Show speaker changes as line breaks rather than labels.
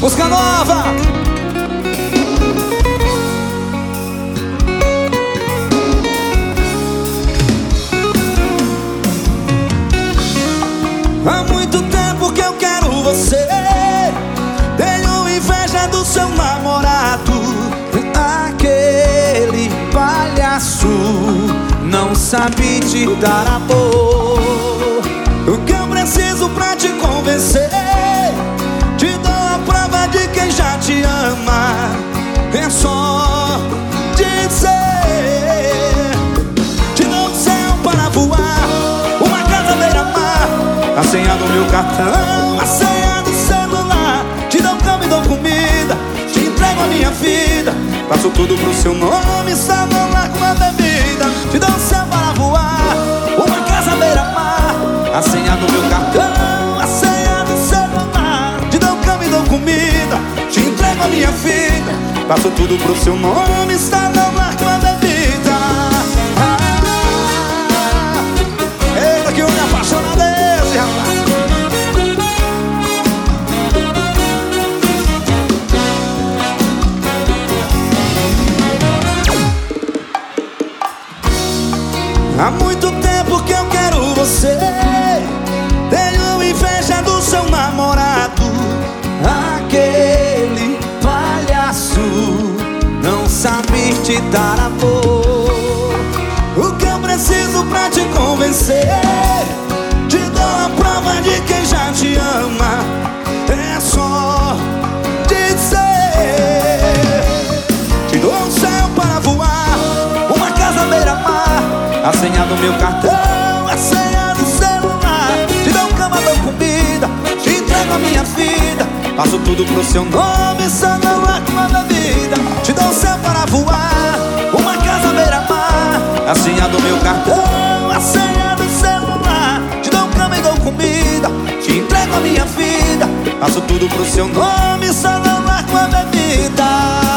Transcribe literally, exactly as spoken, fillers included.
Música nova. Há muito tempo que eu quero você. Tenho inveja do seu namorado. Aquele palhaço não sabe te dar amor. O que eu preciso pra te convencer, te dou a prova de quem já te ama. É só dizer. Te dou um céu para voar, uma casa beira-mar, a senha do meu cartão, a senha do celular. Te dou cama e dou comida, te entrego a minha vida. Faço tudo pro seu nome, só não largo uma bebida. Te dou um céu para voar, uma casa beira-mar, a senha do meu cartão, a senha do celular. Te dou cama e dou comida, te entrego a minha vida. Faço tudo pro seu nome, só não largo uma bebida. Ah, eita que homem apaixonado é esse, rapaz. Há muito tempo que eu quero você. Tenho inveja do seu namorado. Aquele palhaço não sabe te dar amor. O que eu preciso pra te convencer, te dou a prova de quem já te ama. É só dizer. Te dou um céu para voar, uma casa beira-mar, a senha do meu cartão, a senha do celular. Te dou cama, dou comida, te entrego a minha vida. Faço tudo pro seu nome, só não largo uma bebida. Te dou um céu para voar, uma casa beira-mar, a senha do meu cartão, a senha do celular. Te dou cama e dou comida, te entrego a minha vida. Faço tudo pro seu nome, só não largo uma bebida.